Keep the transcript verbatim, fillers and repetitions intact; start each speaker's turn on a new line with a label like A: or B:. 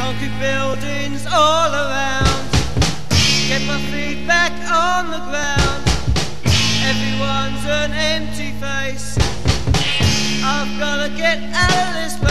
A: concrete buildings all around. Get my feet back on the ground. Everyone's an empty face. I've gotta get out of this